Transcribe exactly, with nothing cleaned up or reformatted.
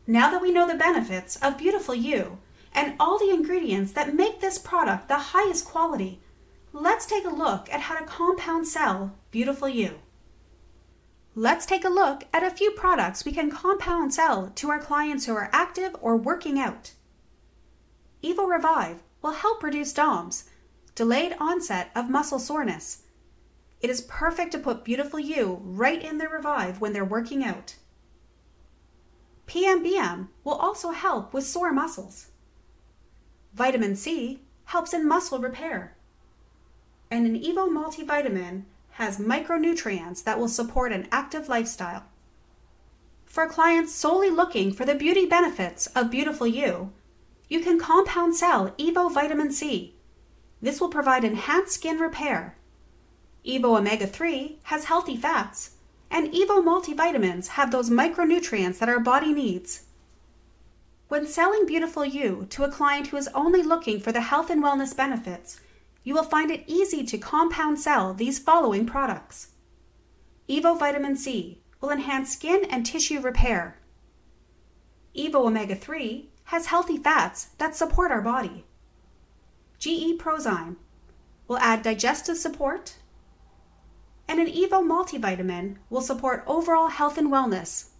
Now that we know the benefits of Beautiful You and all the ingredients that make this product the highest quality, let's take a look at how to compound sell Beautiful You. Let's take a look at a few products we can compound sell to our clients who are active or working out. Evo Revive will help reduce D O M S, delayed onset of muscle soreness. It is perfect to put Beautiful You right in their Revive when they're working out. P M B M will also help with sore muscles. Vitamin C helps in muscle repair. And an Evo multivitamin has micronutrients that will support an active lifestyle. For clients solely looking for the beauty benefits of Beautiful You, you can compound sell Evo Vitamin C. This will provide enhanced skin repair. Evo Omega three has healthy fats, and Evo multivitamins have those micronutrients that our body needs. When selling Beautiful You to a client who is only looking for the health and wellness benefits, you will find it easy to compound sell these following products. Evo Vitamin C will enhance skin and tissue repair. Evo Omega three has healthy fats that support our body. G E Prozyme will add digestive support, and an Evo multivitamin will support overall health and wellness